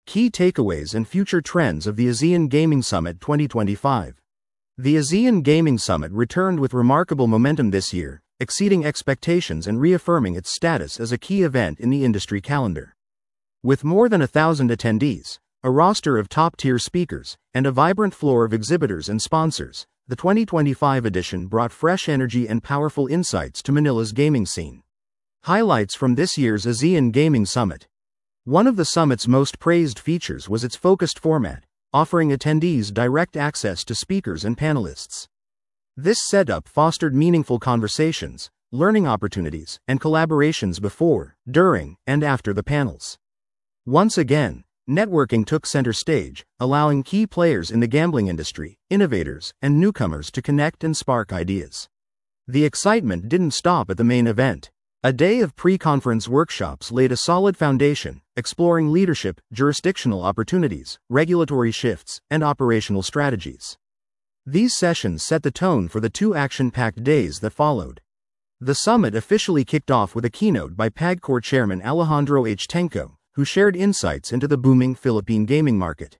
Key takeaways and future trends of the ASEAN Gaming Summit 2025. The ASEAN Gaming Summit returned with remarkable momentum this year, exceeding expectations and reaffirming its status as a key event in the industry calendar. With more than 1,000 attendees, a roster of top-tier speakers, and a vibrant floor of exhibitors and sponsors, the 2025 edition brought fresh energy and powerful insights to Manila's gaming scene. Highlights from this year's ASEAN Gaming Summit. One of the summit's most praised features was its focused format, offering attendees direct access to speakers and panelists. This setup fostered meaningful conversations, learning opportunities, and collaborations before, during, and after the panels. Once again, networking took center stage, allowing key players in the gambling industry, innovators, and newcomers to connect and spark ideas. The excitement didn't stop at the main event. A day of pre-conference workshops laid a solid foundation, exploring leadership, jurisdictional opportunities, regulatory shifts, and operational strategies. These sessions set the tone for the two action-packed days that followed. The summit officially kicked off with a keynote by PAGCOR chairman Alejandro H. Tenco, who shared insights into the booming Philippine gaming market.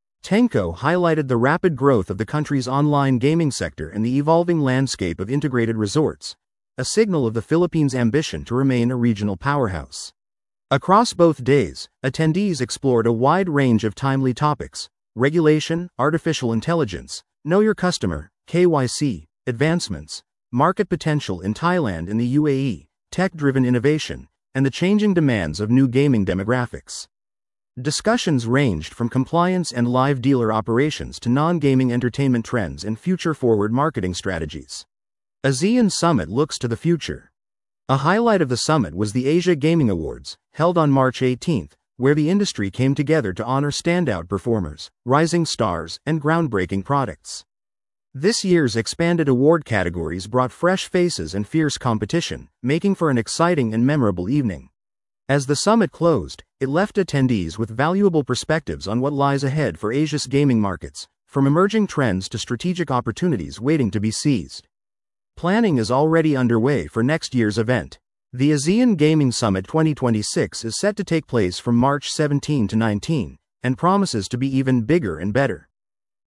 Tenco highlighted the rapid growth of the country's online gaming sector and the evolving landscape of integrated resorts, a signal of the Philippines' ambition to remain a regional powerhouse. Across both days, attendees explored a wide range of timely topics: regulation, artificial intelligence, know your customer, KYC, advancements, market potential in Thailand and the UAE, tech-driven innovation, and the changing demands of new gaming demographics. Discussions ranged from compliance and live dealer operations to non-gaming entertainment trends and future-forward marketing strategies. ASEAN Summit looks to the future. A highlight of the summit was the Asia Gaming Awards, held on March 18, where the industry came together to honor standout performers, rising stars, and groundbreaking products. This year's expanded award categories brought fresh faces and fierce competition, making for an exciting and memorable evening. As the summit closed, it left attendees with valuable perspectives on what lies ahead for Asia's gaming markets, from emerging trends to strategic opportunities waiting to be seized. Planning is already underway for next year's event. The ASEAN Gaming Summit 2026 is set to take place from March 17 to 19, and promises to be even bigger and better.